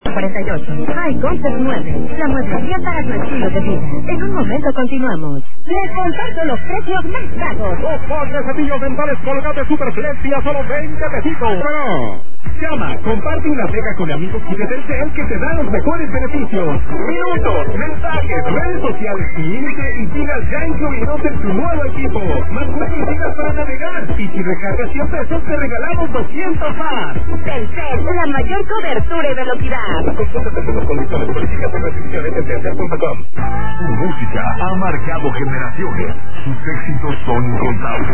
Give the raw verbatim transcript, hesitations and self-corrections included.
cuarenta y ocho. High Concept Muebles, la mueblería para tu estilo de vida. En un momento continuamos. Les comparto los precios más bajos. Dos par de cepillos dentales Colgate Superflex y a solo veinte pesitos. ¡Pero! Llama, comparte una pega con amigos y de Telcel que te dan los mejores beneficios. Minutos, mensajes, redes sociales, límite y gigas ya incluidos en tu nuevo equipo. Más cuatro gigas para navegar. Y si recargas cien pesos, te regalamos doscientos más. Telcel, la mayor cobertura y velocidad. Consulta las condiciones, políticas y restricciones en telcel punto com. Su música ha marcado generaciones. Sus éxitos son incontables.